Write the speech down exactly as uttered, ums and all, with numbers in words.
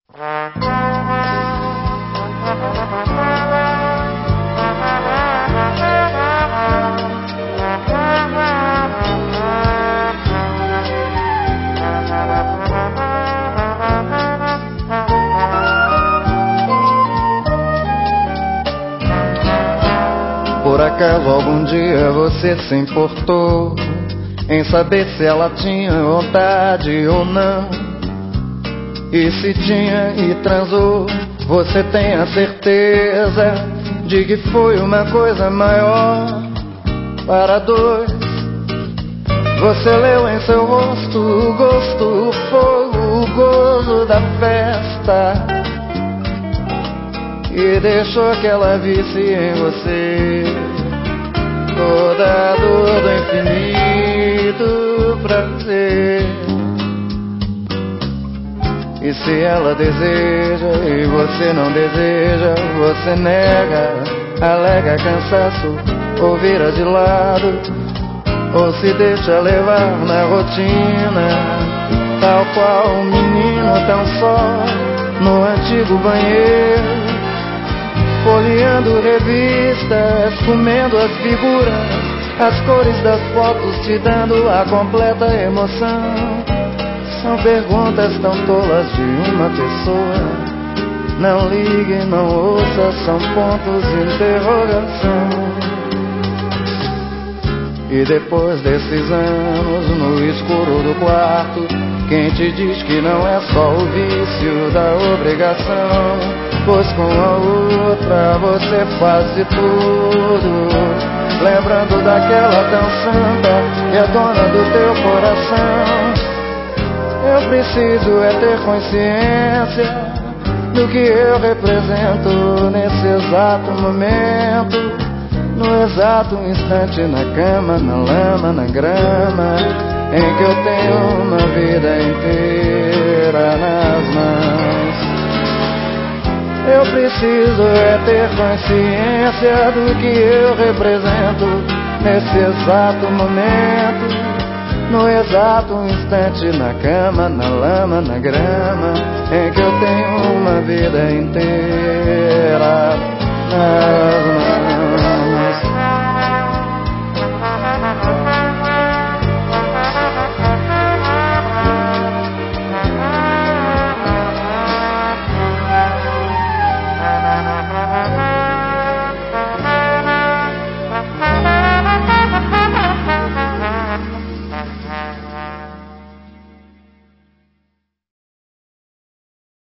Por acaso algum dia você se importou em saber se ela tinha vontade ou não? E se tinha e transou, você tem a certeza de que foi uma coisa maior para dois? Você leu em seu rosto o gosto, o fogo, o gozo da festa e deixou que ela visse em você toda a dor do infinito prazer. E se ela deseja e você não deseja, você nega, alega cansaço ou vira de lado, ou se deixa levar na rotina, tal qual um menino tão só no antigo banheiro, folheando revistas, comendo as figuras, as cores das fotos, te dando a completa emoção. São perguntas tão tolas de uma pessoa. Não ligue, não ouça, são pontos de interrogação. E depois desses anos no escuro do quarto, quem te diz que não é só o vício da obrigação? Pois com a outra você faz de tudo, lembrando daquela tão santa que é dona do teu coração. Eu preciso é ter consciência do que eu represento nesse exato momento, no exato instante, na cama, na lama, na grama, em que eu tenho uma vida inteira nas mãos. Eu preciso é ter consciência do que eu represento nesse exato momento, no exato instante, na cama, na lama, na grama, em que eu tenho uma vida inteira nas mãos.